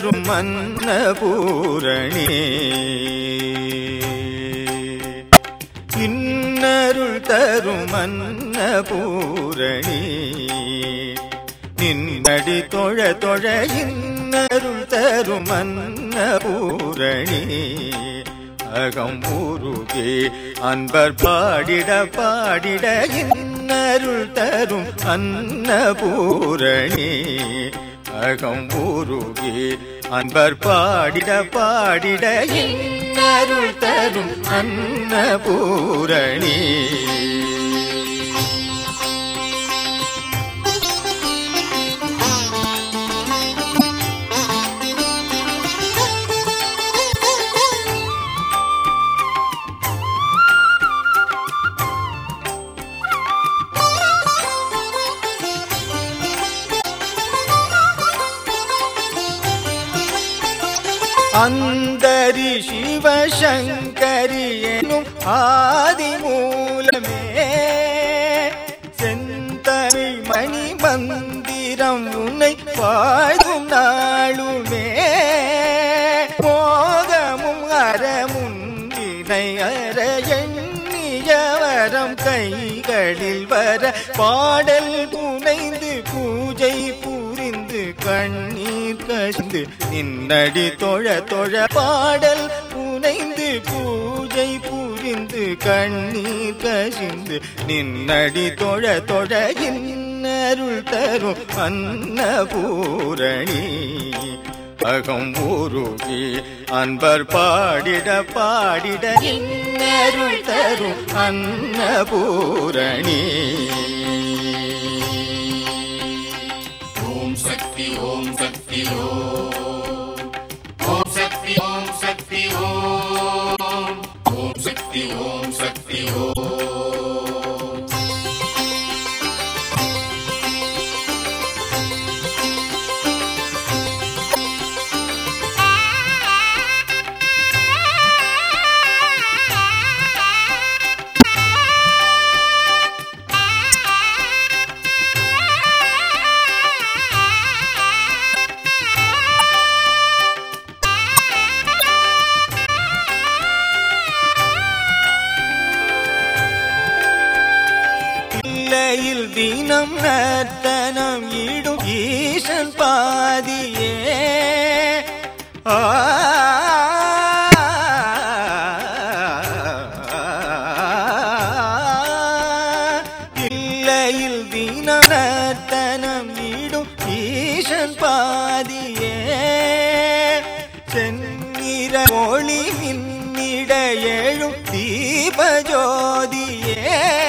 தரும் அன்னபூரணி இன்னருள் தரும் அன்னபூரணி நின்னடி தொழ தொழ இன்னருள் தரும் அன்னபூரணி அகம் உருகே அன்பர் பாடிட பாடிட இன்னருள் தரும் அன்னபூரணி அகம் உருகே அன்பர் பாடிட பாடிட இன்னருள் தரும் அன்னபூரணி அந்தரி சிவசங்கரி எனும் ஆதி மூலமே செந்தமிழ் மணி மந்திரம் உன்னை பாடும் நாளுமே மோகமும் அறமும் வினை அற எண்ணிய வரம் கைகளில் வர பாடல் புனைந்து பூஜை புரிந்து கண்ணீர் கசிந்து நின்னடி தொழ தொழ பாடல் புனைந்து பூஜை புரிந்து கண்ணீர் கசிந்து நின்னடி தொழ தொழ இன்னருள் தரும் அன்னபூரணி அகம் உருகி அன்பர் பாடிட பாடிட இன்னருள் தரும் அன்னபூரணி ஓம் சக்தி ஓம் சக்தி ஓம் சக்தி ஓம் சக்தி ஓம் சக்தி ஓம் சக்தி தினம் நர்த்தனம் ஈடும் ஈசன் பாதியே இல்லையில் தினம் நர்த்தனம் ஈடும் ஈசன் பாதியே செந்நிற ஒளி மின்னிட எழும் தீபஜோதியே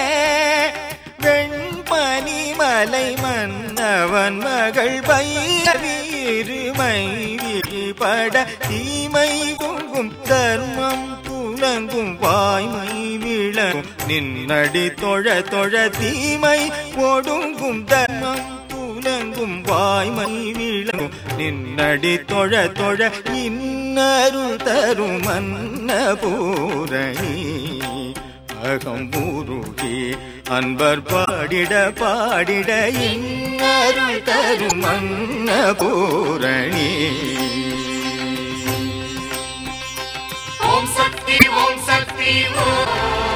பனிமலை மன்னவன் மகள் பைரவீருமை விழிபட தீமை பொங்கும் தர்மம் துலங்கும் வாய்மை விளங்கும் நின்னடி தொழ தொழ தீமை ஒடுங்கும் தர்மம் துலங்கும் வாய்மை விளங்கும் நின்னடி தொழ தொழ இன்னருள் தரும் அன்னபூரணி அகம் உருகி அன்பர் பாடிட பாடிட இன்னருள் தரும் அன்னபூரணி ஓம் சக்தி ஓம் சக்தி ஓம்